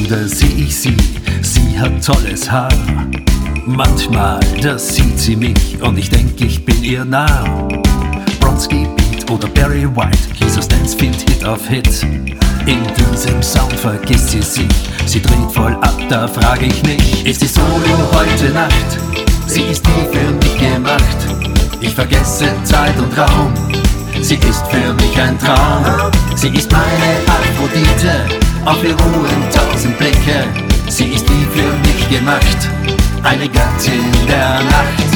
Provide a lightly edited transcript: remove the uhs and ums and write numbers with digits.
da seh ich sie, sie hat tolles Haar. Manchmal, da sieht sie mich und ich denk, ich bin ihr nah. Bronski Beat oder Barry White, Jesus Dance-Field Hit auf Hit. In diesem Sound vergisst sie sich, sie dreht voll ab, da frag ich mich, ist die Solo heute Nacht? Sie ist wie für mich gemacht, ich vergesse Zeit und Raum. Sie ist für mich ein Traum, sie ist meine Aphrodite, auf ihr ruhen 1000 Blicke. Sie ist wie für mich gemacht, eine Göttin der Nacht.